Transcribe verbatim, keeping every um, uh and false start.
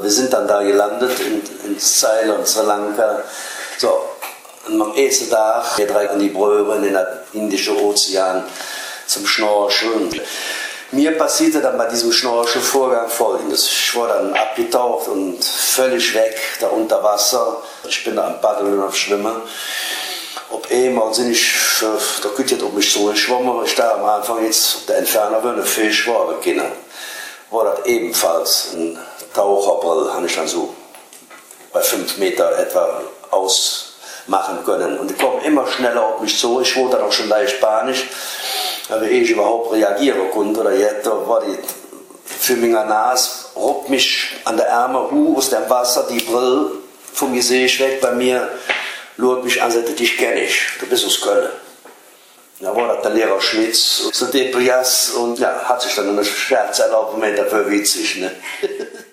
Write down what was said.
Wir sind dann da gelandet in, in Ceylon und Sri Lanka. So, und am ersten Tag, wir drei an die Bröwe in den Indischen Ozean zum Schnorcheln. Mir passierte dann bei diesem Schnorchelvorgang Folgendes. Ich war dann abgetaucht und völlig weg, da unter Wasser. Ich bin da am Paddeln und am Schwimmen. Ob einmal sind ich, da könnt ihr auf mich zugeschwommen, weil ich da am Anfang jetzt auf der Entfernung war, ein Fisch war, aber keiner. War das ebenfalls ein Taucherbrille, habe ich dann so bei fünf Meter etwa ausmachen können. Und die kommen immer schneller auf mich zu. Ich wurde dann auch schon leicht panisch, aber ich überhaupt reagieren konnte. Oder jetzt war die für mich Nase, ruppt mich an der Ärmel, uh, aus dem Wasser, die Brille vom Gesicht weg bei mir. Schaut mich an und sagte, dich kenne ich, du bist aus Köln. Da war das der Lehrer Schmitz, so Deprias und ja, hat sich dann eine Scherz erlaubt, Moment dafür witzig. Ne?